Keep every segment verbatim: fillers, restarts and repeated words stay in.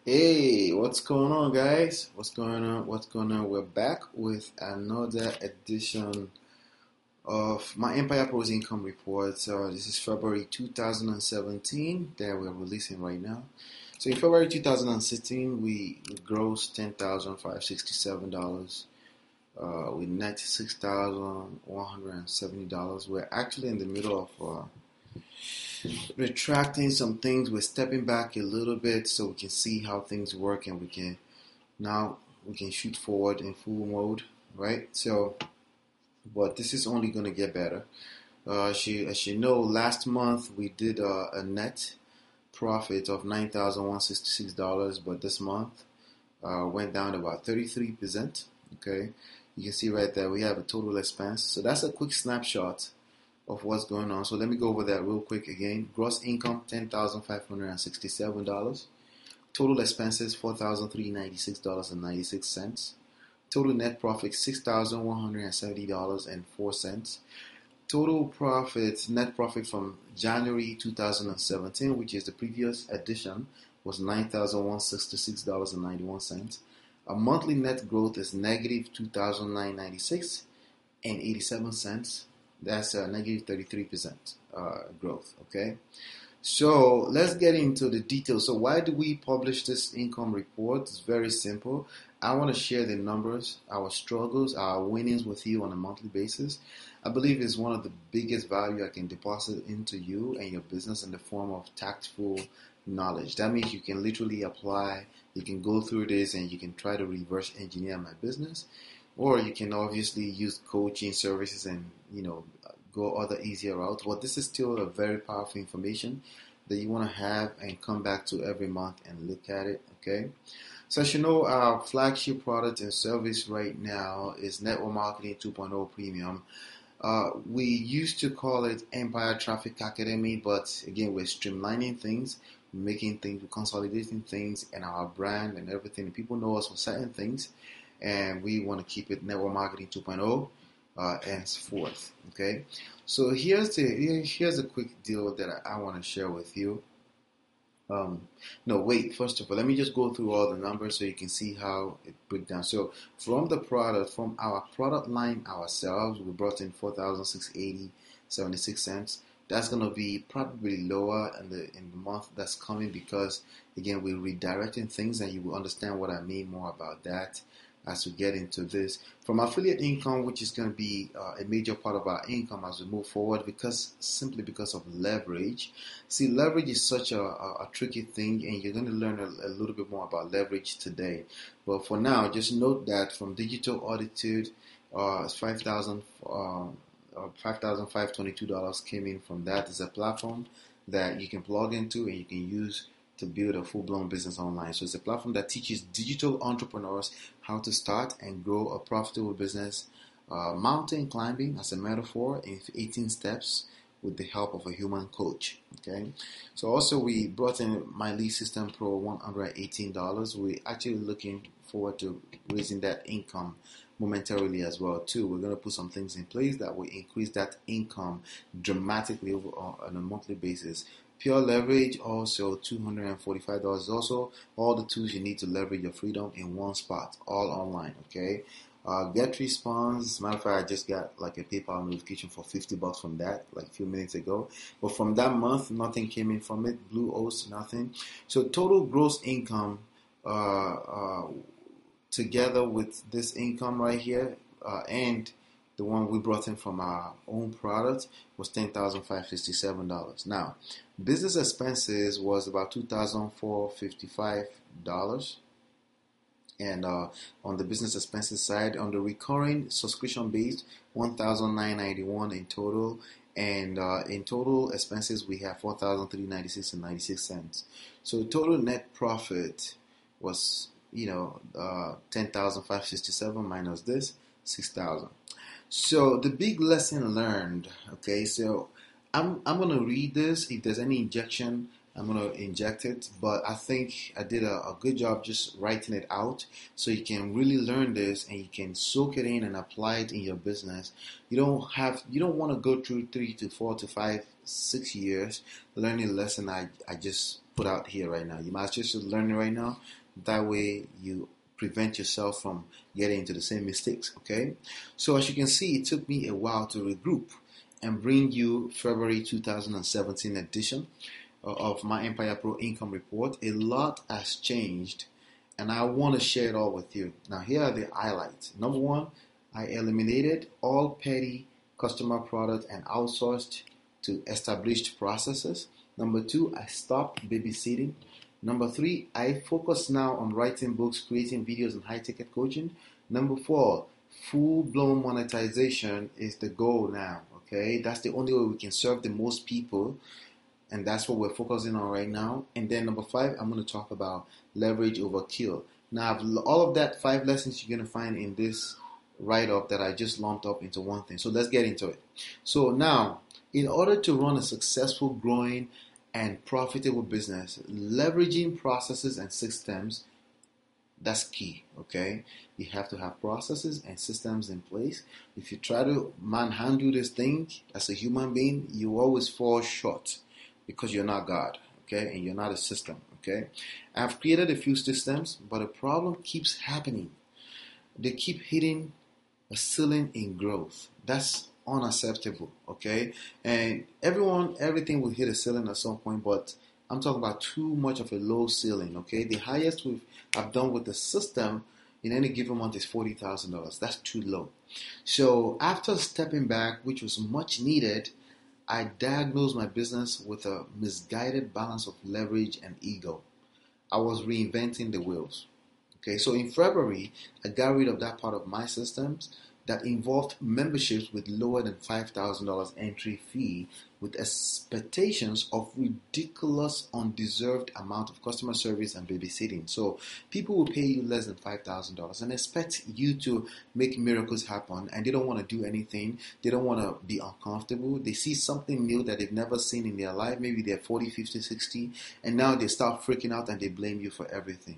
Hey, what's going on, guys? What's going on? What's going on? We're back with another edition of my Empire Pros Income Report. So this is February two thousand seventeen that we're releasing right now. So in February two thousand sixteen, we, we grossed ten thousand five hundred sixty-seven dollars. Uh, with ninety-six thousand one hundred seventy dollars. We're actually in the middle of uh, retracting some things. We're stepping back a little bit so we can see how things work, and we can now we can shoot forward in full mode, right? So, but this is only going to get better. Uh, as, you, as you know, last month we did uh, a net profit of nine thousand one hundred sixty-six dollars, but this month uh, went down about thirty-three percent. Okay, you can see right there we have a total expense. So that's a quick snapshot of what's going on. So let me go over that real quick again. Gross income ten thousand five hundred sixty-seven dollars. Total expenses four thousand three hundred ninety-six dollars and ninety-six cents. Total net profit six thousand one hundred seventy dollars and four cents. Total profit, net profit from January two thousand seventeen, which is the previous edition, was nine thousand one hundred sixty-six dollars and ninety-one cents. A monthly net growth is negative two thousand nine hundred ninety-six dollars and eighty-seven cents. That's a negative thirty-three percent uh, growth, okay? So let's get into the details. So why do we publish this income report? It's very simple. I want to share the numbers, our struggles, our winnings with you on a monthly basis. I believe it's one of the biggest value I can deposit into you and your business in the form of tactful knowledge. That means you can literally apply, you can go through this and you can try to reverse engineer my business. Or you can obviously use coaching services and, you know, go other easier routes. But this is still a very powerful information that you want to have and come back to every month and look at it, okay? So as you know, our flagship product and service right now is Network Marketing 2.0 Premium. Uh, we used to call it Empire Traffic Academy, but again, we're streamlining things, making things, consolidating things, and our brand and everything. People know us for certain things, and we want to keep it Network Marketing 2.0 uh, and so forth. Okay, so here's the here's a quick deal that I, I want to share with you. Um, no, wait. First of all, let me just go through all the numbers so you can see how it breaks down. So, from the product, from our product line ourselves, we brought in four thousand six hundred eighty dollars and seventy-six cents. That's gonna be probably lower in the in the month that's coming because again we're redirecting things, and you will understand what I mean more about that as we get into this. From affiliate income, which is going to be uh, a major part of our income as we move forward, because simply because of leverage. See, leverage is such a, a, a tricky thing, and you're going to learn a, a little bit more about leverage today. But for now, just note that from Digital Auditude, uh, five thousand uh, five thousand five hundred twenty-two dollars came in from that. It's a platform that you can plug into and you can use to build a full-blown business online. So it's a platform that teaches digital entrepreneurs how to start and grow a profitable business, uh, mountain climbing as a metaphor in eighteen steps with the help of a human coach. Okay. So also we brought in My Lead System Pro one hundred eighteen dollars. We're actually looking forward to raising that income momentarily as well too. We're going to put some things in place that will increase that income dramatically over, on a monthly basis. Pure Leverage, also two hundred forty-five dollars. Also, all the tools you need to leverage your freedom in one spot, all online, okay? Uh, Get Response, as a matter of fact, I just got like a PayPal notification for fifty bucks from that, like a few minutes ago. But from that month, nothing came in from it. Bluehost, nothing. So total gross income, uh, uh, together with this income right here, uh, and the one we brought in from our own product was ten thousand five hundred sixty-seven dollars. Now, business expenses was about two thousand four hundred fifty-five dollars. And uh, on the business expenses side, on the recurring subscription based, one thousand nine hundred ninety-one dollars in total. And uh, in total expenses, we have four thousand three hundred ninety-six dollars and ninety-six cents. So total net profit was, you know, uh, ten thousand five hundred sixty-seven minus this, six thousand. So the big lesson learned, okay, so I'm I'm gonna read this. If there's any injection, I'm gonna inject it. But I think I did a, a good job just writing it out so you can really learn this and you can soak it in and apply it in your business. You don't have you don't want to go through three to four to five, six years learning a lesson I, I just put out here right now. You might just learn it right now. That way you prevent yourself from getting into the same mistakes, okay? So as you can see, it took me a while to regroup and bring you February two thousand seventeen edition of my Empire Pro Income Report. A lot has changed, and I want to share it all with you. Now, here are the highlights. Number one, I eliminated all petty customer product and outsourced to established processes. Number two, I stopped babysitting. Number three, I focus now on writing books, creating videos, and high-ticket coaching. Number four, full-blown monetization is the goal now, okay? That's the only way we can serve the most people, and that's what we're focusing on right now. And then number five, I'm going to talk about leverage over kill. Now, all of that five lessons you're going to find in this write-up that I just lumped up into one thing. So let's get into it. So now, in order to run a successful, growing, and profitable business, leveraging processes and systems, that's key, okay? You have to have processes and systems in place. If you try to manhandle this thing as a human being, you always fall short because you're not God, okay? And you're not a system, okay? I've created a few systems, but a problem keeps happening. They keep hitting a ceiling in growth. That's unacceptable, okay? And everyone, everything will hit a ceiling at some point, but I'm talking about too much of a low ceiling, okay? The highest we've I've done with the system in any given month is forty thousand dollars. That's too low. So after stepping back, which was much needed, I diagnosed my business with a misguided balance of leverage and ego. I was reinventing the wheels. Okay, so in February, I got rid of that part of my systems that involved memberships with lower than five thousand dollars entry fee with expectations of ridiculous, undeserved amount of customer service and babysitting. So people will pay you less than five thousand dollars and expect you to make miracles happen, and they don't want to do anything. They don't want to be uncomfortable. They see something new that they've never seen in their life. Maybe they're forty, fifty, sixty, and now they start freaking out and they blame you for everything.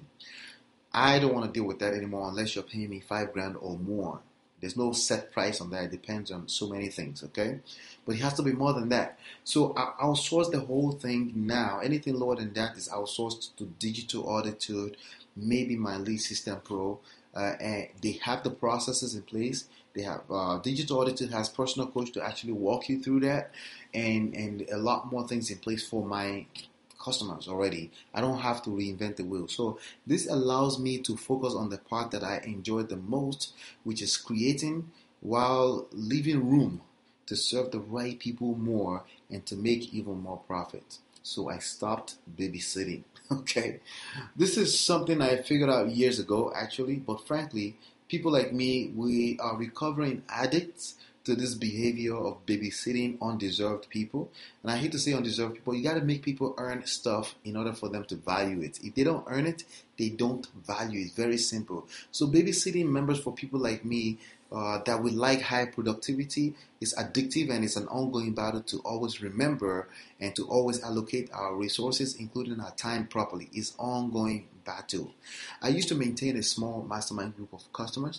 I don't want to deal with that anymore unless you're paying me five grand or more. There's no set price on that. It depends on so many things, okay? But it has to be more than that. So I outsource the whole thing now. Anything lower than that is outsourced to Digital Auditude, maybe my Lead System Pro. Uh, and they have the processes in place. They have uh, Digital Auditude has personal coach to actually walk you through that, and and a lot more things in place for my customers already. I don't have to reinvent the wheel. So this allows me to focus on the part that I enjoy the most, which is creating while leaving room to serve the right people more and to make even more profit. So I stopped babysitting. Okay. This is something I figured out years ago, actually, but frankly, people like me, we are recovering addicts to this behavior of babysitting undeserved people. And I hate to say undeserved people. You got to make people earn stuff in order for them to value it. If they don't earn it, they don't value it. Very simple. So babysitting members for people like me uh, that would like high productivity is addictive, and it's an ongoing battle to always remember and to always allocate our resources, including our time, properly. It's ongoing battle. I used to maintain a small mastermind group of customers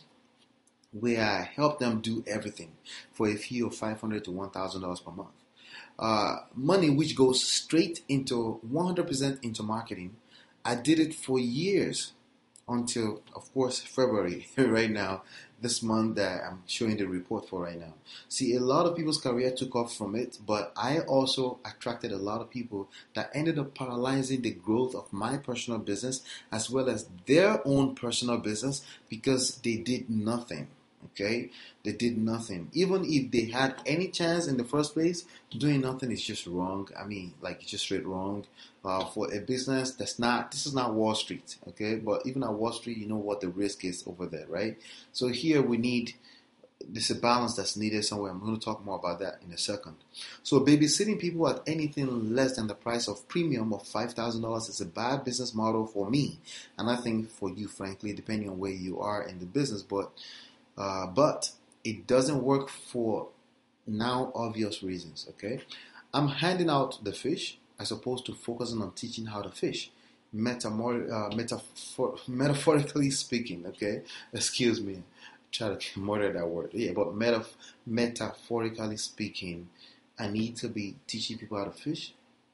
where I help them do everything for a fee of five hundred dollars to one thousand dollars per month. Uh, money which goes straight into one hundred percent into marketing. I did it for years until, of course, February right now, this month that I'm showing the report for right now. See, a lot of people's career took off from it, but I also attracted a lot of people that ended up paralyzing the growth of my personal business as well as their own personal business because they did nothing. Okay, they did nothing. Even if they had any chance in the first place, doing nothing is just wrong. I mean, like it's just straight wrong uh, for a business that's not. This is not Wall Street, okay? But even at Wall Street, you know what the risk is over there, right? So here we need there's a balance that's needed somewhere. I'm going to talk more about that in a second. So babysitting people at anything less than the price of premium of five thousand dollars is a bad business model for me, and I think for you, frankly, depending on where you are in the business, but. Uh, but it doesn't work for now obvious reasons, okay? I'm handing out the fish as opposed to focusing on teaching how to fish. Metamor- uh, metaphor- metaphorically speaking, okay? Excuse me. Try to murder that word. Yeah, but metaf- metaphorically speaking, I need to be teaching people how to fish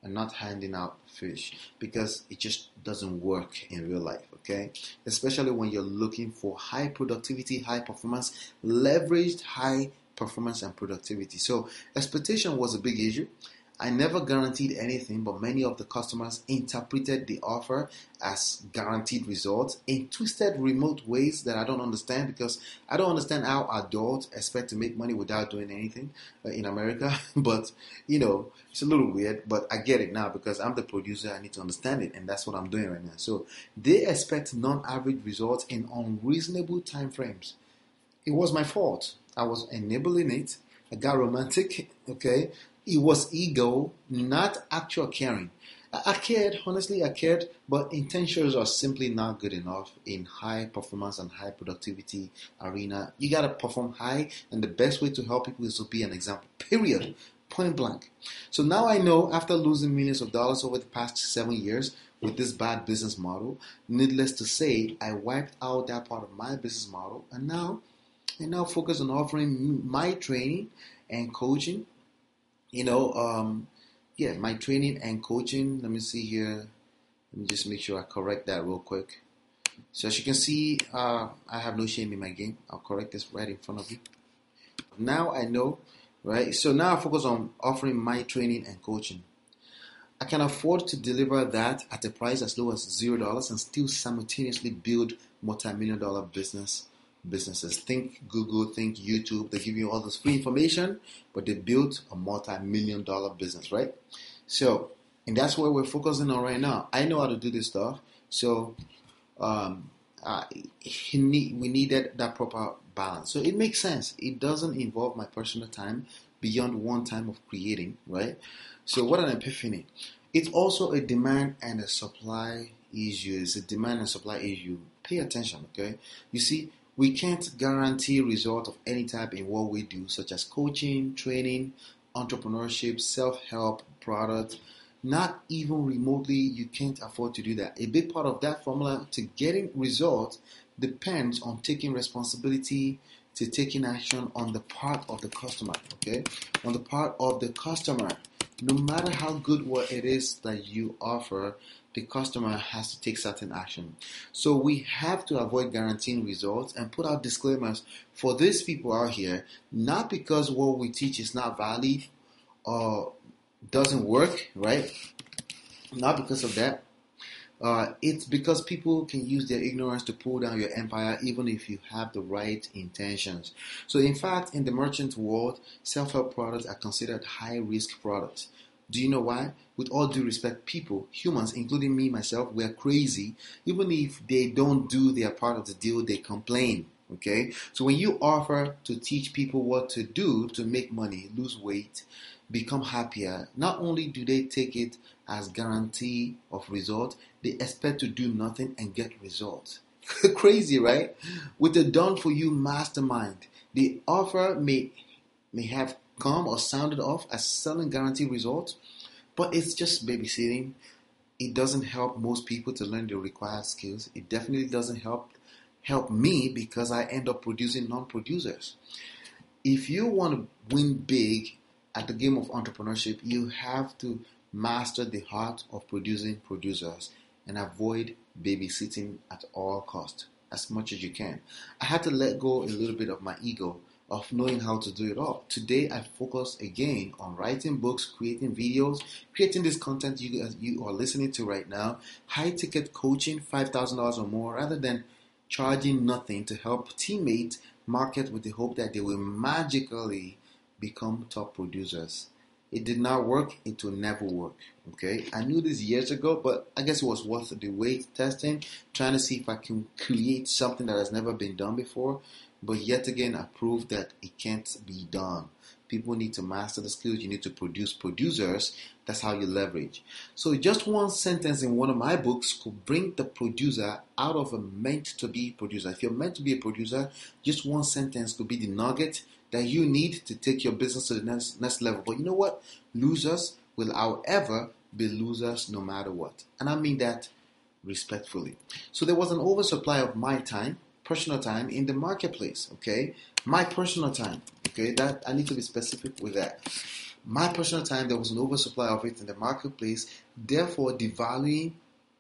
and not handing out fish, because it just doesn't work in real life, okay? Especially when you're looking for high productivity, high performance, leveraged high performance and productivity. So expectation was a big issue. I never guaranteed anything, but many of the customers interpreted the offer as guaranteed results in twisted remote ways that I don't understand, because I don't understand how adults expect to make money without doing anything uh, in America. But, you know, it's a little weird, but I get it now because I'm the producer. I need to understand it, and that's what I'm doing right now. So they expect non-average results in unreasonable time frames. It was my fault. I was enabling it. I got romantic, okay? It was ego, not actual caring. I, I cared, honestly, I cared, but intentions are simply not good enough in high performance and high productivity arena. You gotta perform high, and the best way to help people is to be an example, period, point blank. So now I know, after losing millions of dollars over the past seven years with this bad business model, needless to say, I wiped out that part of my business model, and now I now focus on offering my training and coaching. You know, um, yeah, my training and coaching. Let me see here. Let me just make sure I correct that real quick. So as you can see, uh, I have no shame in my game. I'll correct this right in front of you. Now I know, right? So now I focus on offering my training and coaching. I can afford to deliver that at a price as low as zero dollars and still simultaneously build multi-million dollar business businesses. Think Google, think YouTube. They give you all this free information, but they built a multi-million dollar business, right? So, and that's what we're focusing on right now. I know how to do this stuff. So, um, uh, he need, we needed that proper balance. So it makes sense. It doesn't involve my personal time beyond one time of creating, right? So what an epiphany. It's also a demand and a supply issue. It's a demand and supply issue. Pay attention, okay? You see, we can't guarantee results of any type in what we do, such as coaching, training, entrepreneurship, self-help, product. Not even remotely, you can't afford to do that. A big part of that formula to getting results depends on taking responsibility, to taking action on the part of the customer, okay? On the part of the customer. No matter how good what it is that you offer, the customer has to take certain action. So we have to avoid guaranteeing results and put out disclaimers for these people out here, not because what we teach is not valid or doesn't work, right? Not because of that. Uh, it's because people can use their ignorance to pull down your empire even if you have the right intentions. So in fact, in the merchant world, self-help products are considered high-risk products. Do you know why? With all due respect, people, humans, including me, myself, we are crazy. Even if they don't do their part of the deal, they complain. Okay? So when you offer to teach people what to do to make money, lose weight, become happier, not only do they take it as guarantee of result, they expect to do nothing and get results. Crazy, right? With the done for you mastermind, the offer may may have come or sounded off as selling guaranteed results, but it's just babysitting. It doesn't help most people to learn the required skills. It definitely doesn't help help me because I end up producing non-producers. If you want to win big at the game of entrepreneurship, you have to master the art of producing producers and avoid babysitting at all costs as much as you can. I had to let go a little bit of my ego of knowing how to do it all. Today, I focus again on writing books, creating videos, creating this content you, you are listening to right now, high-ticket coaching, five thousand dollars or more, rather than charging nothing to help teammates market with the hope that they will magically become top producers. It did not work. It will never work. Okay, I knew this years ago, but I guess it was worth the wait testing, trying to see if I can create something that has never been done before. But yet again, I proved that it can't be done. People need to master the skills. You need to produce producers. That's how you leverage. So just one sentence in one of my books could bring the producer out of a meant-to-be producer. If you're meant to be a producer, just one sentence could be the nugget that you need to take your business to the next, next level. But you know what? Losers will, however, be losers no matter what. And I mean that respectfully. So there was an oversupply of my time, personal time in the marketplace, okay? My personal time, okay? That I need to be specific with that. my personal time, there was an oversupply of it in the marketplace, therefore devaluing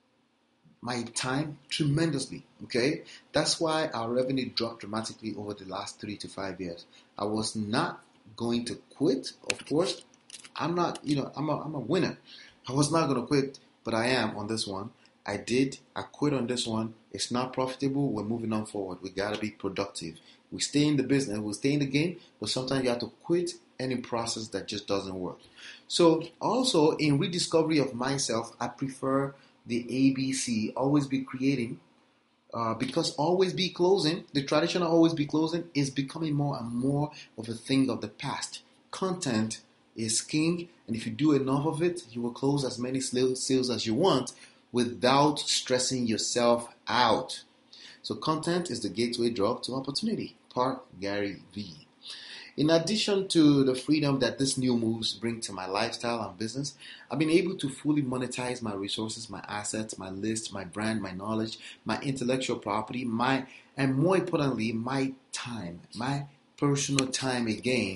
my time tremendously. Okay, that's why our revenue dropped dramatically over the last three to five years. I was not going to quit, of course. I'm not, you know, I'm a, I'm a winner. I was not going to quit, but I am on this one. I did. I quit on this one. It's not profitable. We're moving on forward. We got to be productive. We stay in the business. We stay in the game, but sometimes you have to quit any process that just doesn't work. So also in rediscovery of myself, I prefer the A B C, always be creating, uh, because always be closing, the traditional always be closing is becoming more and more of a thing of the past. Content is king, and if you do enough of it, you will close as many sales as you want without stressing yourself out. So content is the gateway drug to opportunity. Part Gary V. In addition to the freedom that these new moves bring to my lifestyle and business, I've been able to fully monetize my resources, my assets, my list, my brand, my knowledge, my intellectual property, my and more importantly, my time, my personal time again.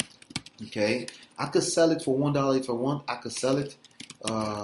Okay, I could sell it for one dollar if I want. I could sell it. Uh,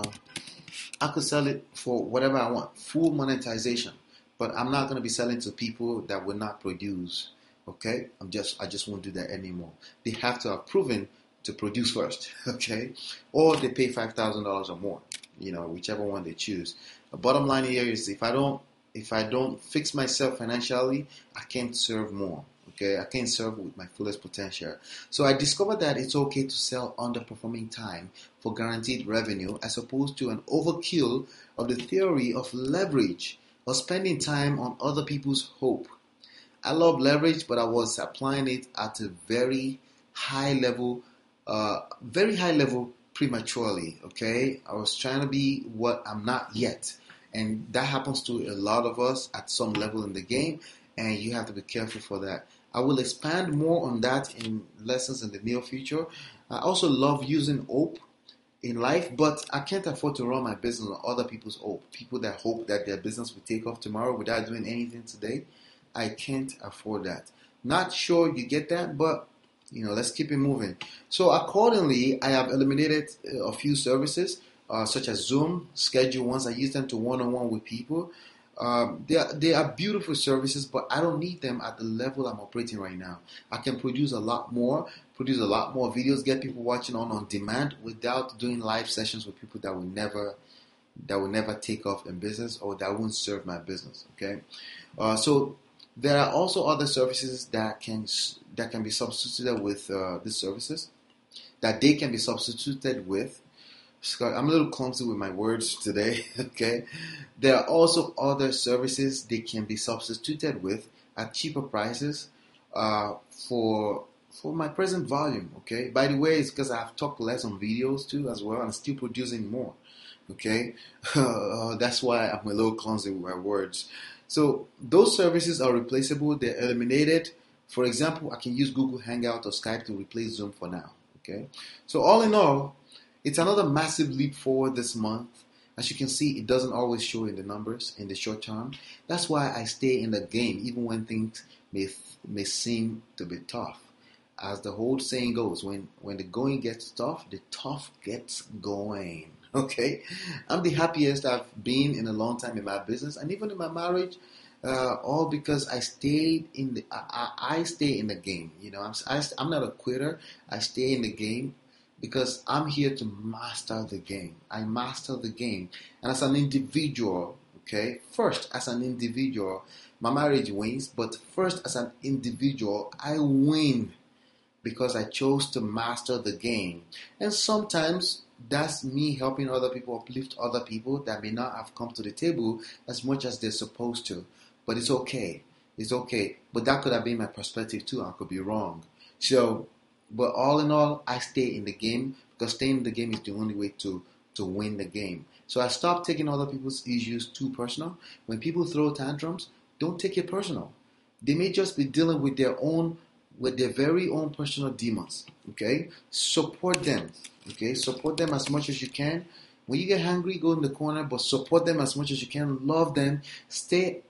I could sell it for whatever I want. Full monetization, but I'm not going to be selling to people that will not produce. Okay, I'm just I just won't do that anymore. They have to have proven to produce first, okay, or they pay five thousand dollars or more. You know, whichever one they choose. The bottom line here is if I don't if I don't fix myself financially, I can't serve more. Okay, I can't serve with my fullest potential. So I discovered that it's okay to sell underperforming time for guaranteed revenue as opposed to an overkill of the theory of leverage or spending time on other people's hope. I love leverage, but I was applying it at a very high level, uh, very high level prematurely, okay? I was trying to be what I'm not yet. And that happens to a lot of us at some level in the game, and you have to be careful for that. I will expand more on that in lessons in the near future. I also love using hope in life, but I can't afford to run my business on other people's hope. People that hope that their business will take off tomorrow without doing anything today. I can't afford that. Not sure you get that, but you know, let's keep it moving. So accordingly, I have eliminated a few services uh, such as Zoom, schedule ones. I use them to one-on-one with people. Um, they are, they are beautiful services, but I don't need them at the level I'm operating right now. I can produce a lot more, produce a lot more videos, get people watching on on demand without doing live sessions with people that will never that will never take off in business or that won't serve my business. Okay, uh, so there are also other services that can that can be substituted with uh, these services that they can be substituted with. I'm a little clumsy with my words today, okay? There are also other services they can be substituted with at cheaper prices uh, for for my present volume, okay? By the way, it's because I've talked less on videos too as well and still producing more, okay? Uh, that's why I'm a little clumsy with my words. So those services are replaceable, they're eliminated. For example, I can use Google Hangout or Skype to replace Zoom for now, okay? So all in all, it's another massive leap forward this month. As you can see, it doesn't always show in the numbers in the short term. That's why I stay in the game, even when things may may seem to be tough. As the whole saying goes, when, when the going gets tough, the tough gets going. Okay? I'm the happiest I've been in a long time in my business and even in my marriage, uh, all because I stayed in the, I, I, I stay in the game. You know, I'm, I, I'm not a quitter. I stay in the game. Because I'm here to master the game. I master the game. And as an individual, okay, first as an individual, my marriage wins, but first as an individual, I win because I chose to master the game. And sometimes that's me helping other people, uplift other people that may not have come to the table as much as they're supposed to. But it's okay. It's okay. But that could have been my perspective too. I could be wrong. So, but all in all, I stay in the game because staying in the game is the only way to, to win the game. So I stopped taking other people's issues too personal. When people throw tantrums, don't take it personal. They may just be dealing with their own, with their very own personal demons. Okay? Support them. Okay? Support them as much as you can. When you get hungry, go in the corner, but support them as much as you can. Love them. Stay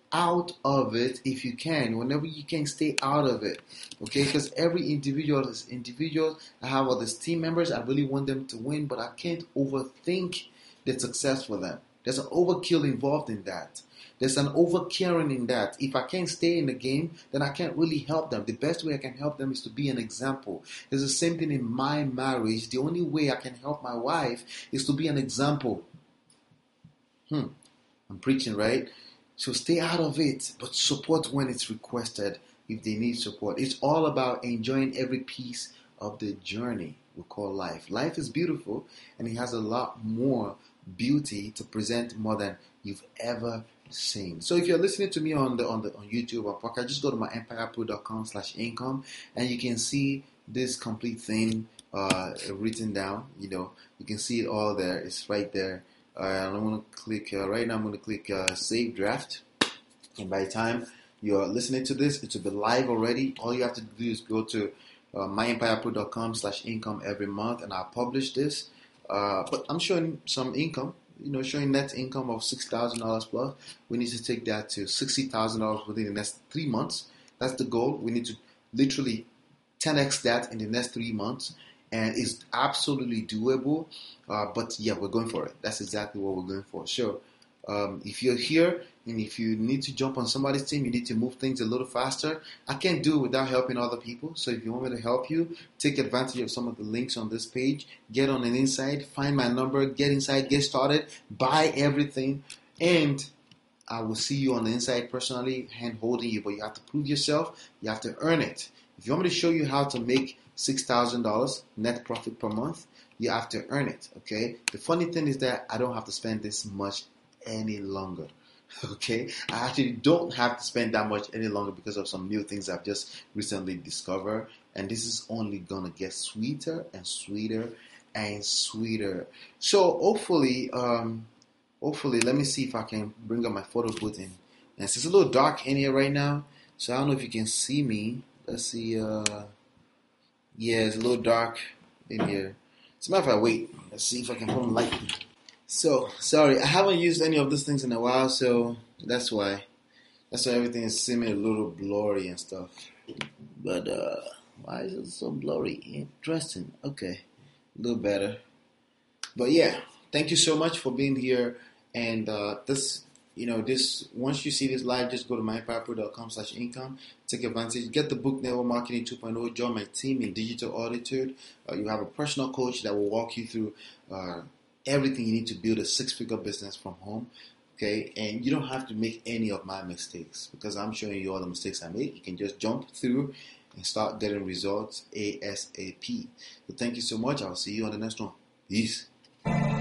out of it if you can. Whenever you can, stay out of it. Okay, because every individual is individual. I have all these team members. I really want them to win, but I can't overthink the success for them. There's an overkill involved in that. There's an overcaring in that. If I can't stay in the game, then I can't really help them. The best way I can help them is to be an example. There's the same thing in my marriage. The only way I can help my wife is to be an example. Hmm, I'm preaching, right? So stay out of it, but support when it's requested if they need support. It's all about enjoying every piece of the journey we call life. Life is beautiful, and it has a lot more beauty to present more than you've ever seen. So if you're listening to me on the on the on YouTube or podcast, just go to my empire pro dot com slash income, and you can see this complete thing uh, written down. You know, you can see it all there. It's right there. Uh, I'm going to click, uh, right now I'm going to click uh, Save Draft. And by the time you're listening to this, it will be live already. All you have to do is go to uh, my empire pro dot com slash income every month, and I'll publish this. Uh, but I'm showing some income, you know, showing net income of six thousand dollars plus. We need to take that to sixty thousand dollars within the next three months. That's the goal. We need to literally ten x that in the next three months. And it's absolutely doable, uh, but yeah, we're going for it. That's exactly what we're going for. So, um, if you're here and if you need to jump on somebody's team, you need to move things a little faster. I can't do it without helping other people. So if you want me to help you, take advantage of some of the links on this page. Get on an inside, find my number, get inside, get started, buy everything, and I will see you on the inside personally, hand holding you. But you have to prove yourself. You have to earn it. If you want me to show you how to make six thousand dollars net profit per month, you have to earn it, okay? The funny thing is that I don't have to spend this much any longer, okay? I actually don't have to spend that much any longer because of some new things I've just recently discovered, and this is only gonna get sweeter and sweeter and sweeter. So hopefully, um, hopefully, let me see if I can bring up my photo booth in. And it's a little dark in here right now, so I don't know if you can see me. Let's see, uh... yeah, it's a little dark in here. As a matter of fact, wait. Let's see if I can put on light. So, sorry, I haven't used any of these things in a while, so that's why. That's why everything is seeming a little blurry and stuff. But, uh, why is it so blurry? Interesting. Okay, a little better. But yeah, thank you so much for being here. And uh, this, you know, this, once you see this live, just go to my empire pro dot com slash income. Take advantage. Get the book Network Marketing two point oh. Join my team in Digital Auditude. Uh, you have a personal coach that will walk you through uh, everything you need to build a six-figure business from home. Okay, and you don't have to make any of my mistakes because I'm showing you all the mistakes I made. You can just jump through and start getting results ASAP. So thank you so much. I'll see you on the next one. Peace.